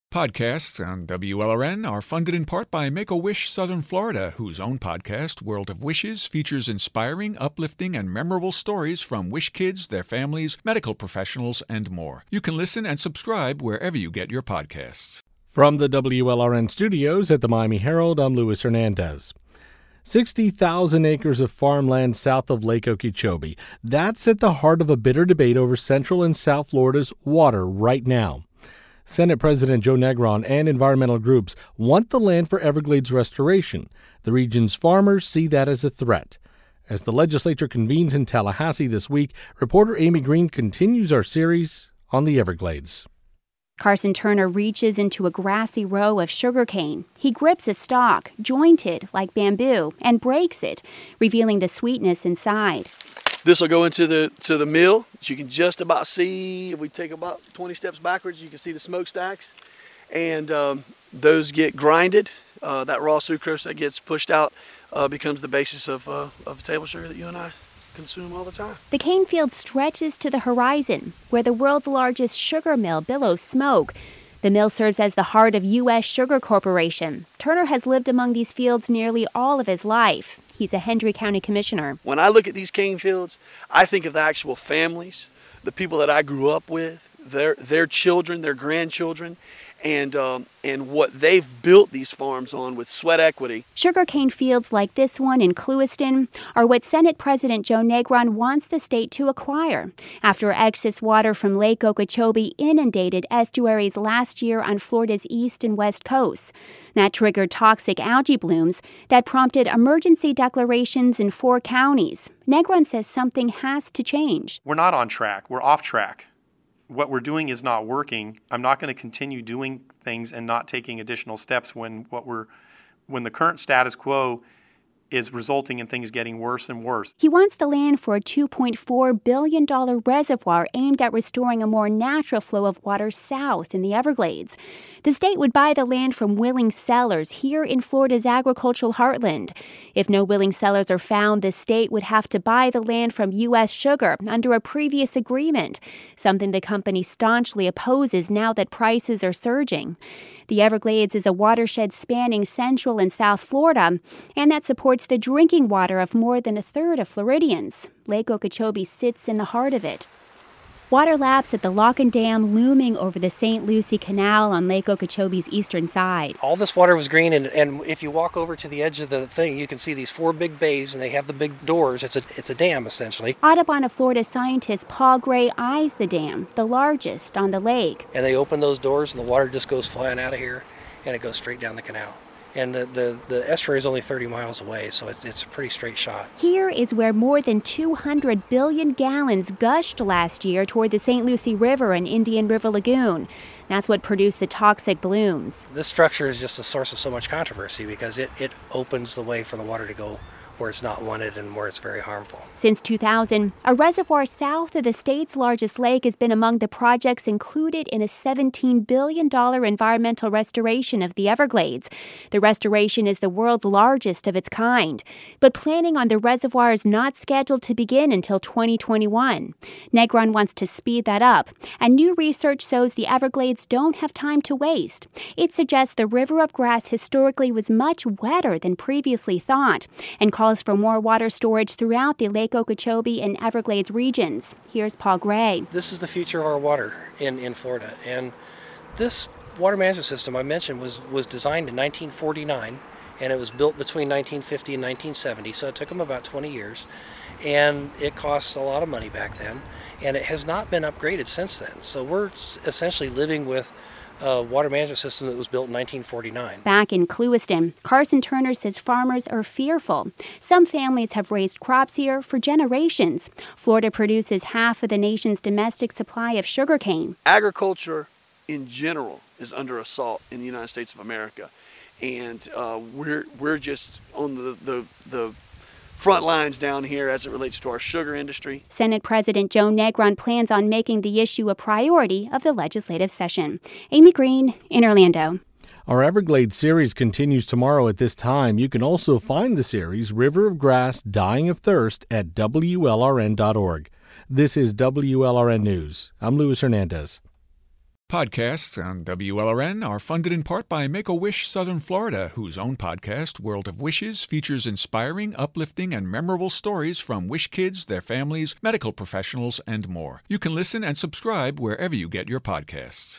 Podcasts on WLRN are funded in part by Make-A-Wish Southern Florida, whose own podcast, World of Wishes, features inspiring, uplifting, and memorable stories from wish kids, their families, medical professionals, and more. You can listen and subscribe wherever you get your podcasts. From the WLRN studios at the Miami Herald, I'm Luis Hernandez. 60,000 acres of farmland south of Lake Okeechobee. That's at the heart of a bitter debate over Central and South Florida's water right now. Senate President Joe Negron and environmental groups want the land for Everglades restoration. The region's farmers see that as a threat. As the legislature convenes in Tallahassee this week, reporter Amy Green continues our series on the Everglades. Carson Turner reaches into a grassy row of sugarcane. He grips a stalk, jointed like bamboo, and breaks it, revealing the sweetness inside. This will go into the mill. You can just about see, if we take about 20 steps backwards, you can see the smokestacks. And those get grinded. That raw sucrose that gets pushed out becomes the basis of table sugar that you and I consume all the time. The cane field stretches to the horizon, where the world's largest sugar mill billows smoke. The mill serves as the heart of U.S. Sugar Corporation. Turner has lived among these fields nearly all of his life. He's a Hendry County commissioner. When I look at these cane fields, I think of the actual families, the people that I grew up with, their children, their grandchildren, and what they've built these farms on with sweat equity. Sugarcane fields like this one in Clewiston are what Senate President Joe Negron wants the state to acquire after excess water from Lake Okeechobee inundated estuaries last year on Florida's east and west coasts. That triggered toxic algae blooms that prompted emergency declarations in 4 counties. Negron says something has to change. We're not on track. We're off track. What we're doing is not working. I'm not going to continue doing things and not taking additional steps when the current status quo is resulting in things getting worse and worse. He wants the land for a $2.4 billion reservoir aimed at restoring a more natural flow of water south in the Everglades. The state would buy the land from willing sellers here in Florida's agricultural heartland. If no willing sellers are found, the state would have to buy the land from U.S. Sugar under a previous agreement, something the company staunchly opposes now that prices are surging. The Everglades is a watershed spanning Central and South Florida, and that supports the drinking water of more than a third of Floridians. Lake Okeechobee sits in the heart of it. Water laps at the Locken Dam looming over the St. Lucie Canal on Lake Okeechobee's eastern side. All this water was green, and if you walk over to the edge of the thing, you can see these 4 big bays, and they have the big doors. It's a dam, essentially. Audubon of Florida scientist Paul Gray eyes the dam, the largest on the lake. And they open those doors, and the water just goes flying out of here, and it goes straight down the canal. And the estuary is only 30 miles away, so it's a pretty straight shot. Here is where more than 200 billion gallons gushed last year toward the St. Lucie River and Indian River Lagoon. That's what produced the toxic blooms. This structure is just a source of so much controversy because it opens the way for the water to go where it's not wanted and where it's very harmful. Since 2000, a reservoir south of the state's largest lake has been among the projects included in a $17 billion environmental restoration of the Everglades. The restoration is the world's largest of its kind, but planning on the reservoir is not scheduled to begin until 2021. Negron wants to speed that up, and new research shows the Everglades don't have time to waste. It suggests the River of Grass historically was much wetter than previously thought, and calls for more water storage throughout the Lake Okeechobee and Everglades regions. Here's Paul Gray. This is the future of our water in Florida. And this water management system I mentioned was designed in 1949, and it was built between 1950 and 1970, so it took them about 20 years. And it cost a lot of money back then, and it has not been upgraded since then. So we're essentially living with a water management system that was built in 1949. Back in Clewiston, Carson Turner says farmers are fearful. Some families have raised crops here for generations. Florida produces half of the nation's domestic supply of sugarcane. Agriculture in general is under assault in the United States of America. And we're just on the front lines down here as it relates to our sugar industry. Senate President Joe Negron plans on making the issue a priority of the legislative session. Amy Green in Orlando. Our Everglades series continues tomorrow at this time. You can also find the series River of Grass, Dying of Thirst at WLRN.org. This is WLRN News. I'm Luis Hernandez. Podcasts on WLRN are funded in part by Make-A-Wish Southern Florida, whose own podcast, World of Wishes, features inspiring, uplifting, and memorable stories from Wish kids, their families, medical professionals, and more. You can listen and subscribe wherever you get your podcasts.